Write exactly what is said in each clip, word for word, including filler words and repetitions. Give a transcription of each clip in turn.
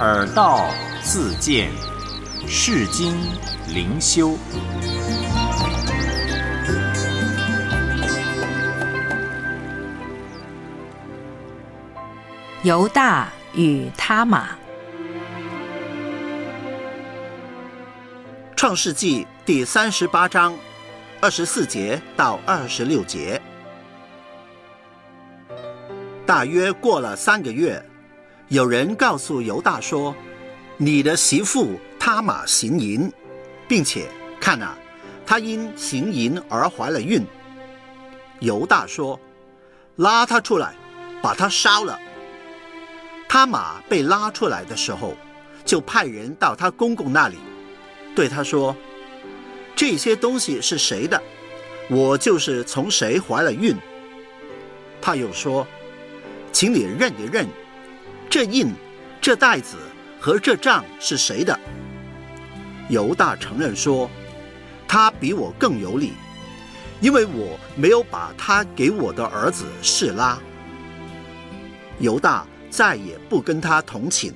耳道自见，世经灵修。 犹大与他玛。 创世纪第三十八章二十四节到二十六节。大约过了三个月，有人告诉犹大说，你的媳妇他玛行淫，并且看啊，她因行淫而怀了孕。犹大说，拉她出来，把她烧了。他玛被拉出来的时候，就派人到他公公那里，对他说，这些东西是谁的？我就是从谁怀了孕。他又说，请你认一认，这印、这袋子和这杖是谁的？犹大承认说，他比我更有理，因为我没有把他给我的儿子示拉。犹大再也不跟他同寝。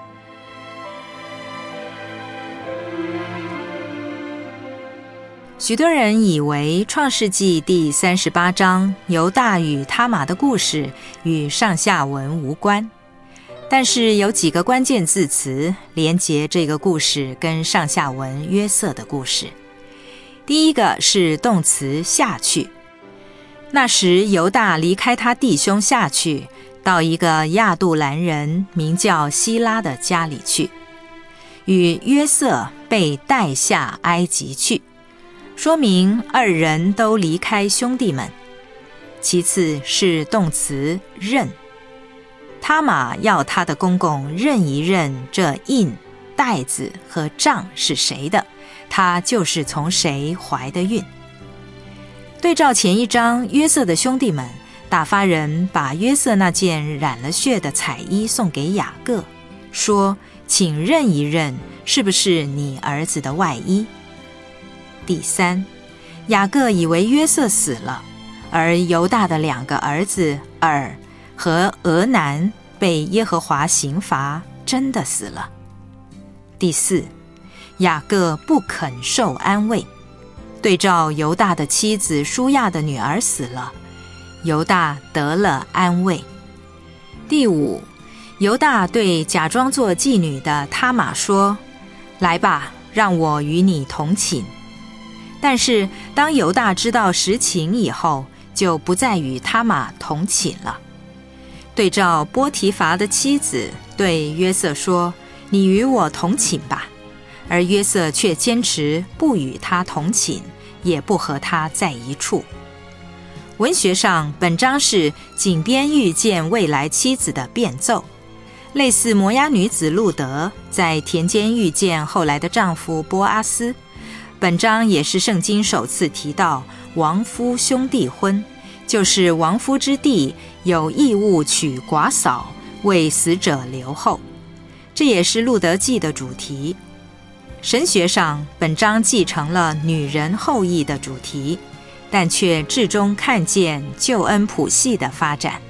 许多人以为创世纪第三十八章犹大与他玛的故事与上下文无关，但是有几个关键字词连结这个故事跟上下文约瑟的故事。第一个是动词下去。那时犹大离开他弟兄下去，到一个亚杜兰人名叫希拉的家里去，与约瑟被带下埃及去，说明二人都离开兄弟们。其次是动词认。他玛要他的公公认一认这印、袋子和杖是谁的，他就是从谁怀的孕。对照前一章约瑟的兄弟们，打发人把约瑟那件染了血的彩衣送给雅各，说，请认一认是不是你儿子的外衣。第三，雅各以为约瑟死了，而犹大的两个儿子珥和俄南被耶和华刑罚，真的死了。第四，雅各不肯受安慰。对照犹大的妻子舒亚的女儿死了，犹大得了安慰。第五，犹大对假装做妓女的他玛说，来吧，让我与你同寝。但是当犹大知道实情以后，就不再与他玛同寝了。对照波提乏的妻子对约瑟说，你与我同寝吧，而约瑟却坚持不与他同寝，也不和他在一处。文学上本章是井边遇见未来妻子的变奏，类似摩押女子路德在田间遇见后来的丈夫波阿斯。本章也是圣经首次提到亡夫兄弟婚，就是亡夫之弟有义务娶寡嫂，为死者留后。这也是路德记的主题。神学上本章继承了女人后裔的主题，但却至终看见救恩谱系的发展。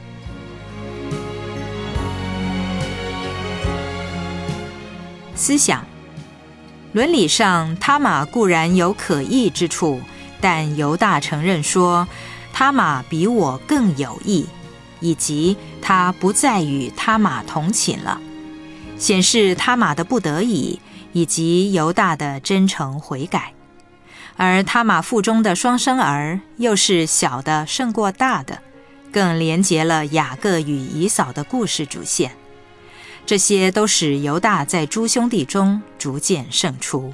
思想伦理上，他玛固然有可疑之处，但犹大承认说，他玛比我更有义，以及他不再与他玛同寝了，显示他玛的不得已，以及犹大的真诚悔改。而他玛腹中的双生儿又是小的胜过大的，更连结了雅各与以扫的故事主线。这些都使犹大在诸兄弟中逐渐胜出。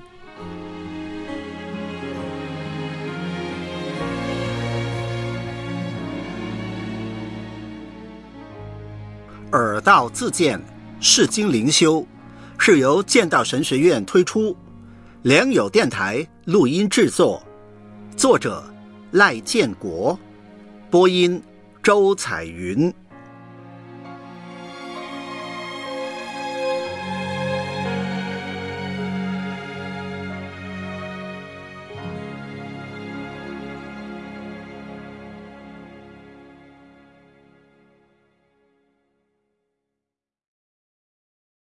耳道自见，世经灵修，是由建道神学院推出，良友电台录音制作，作者赖建国，播音周彩云。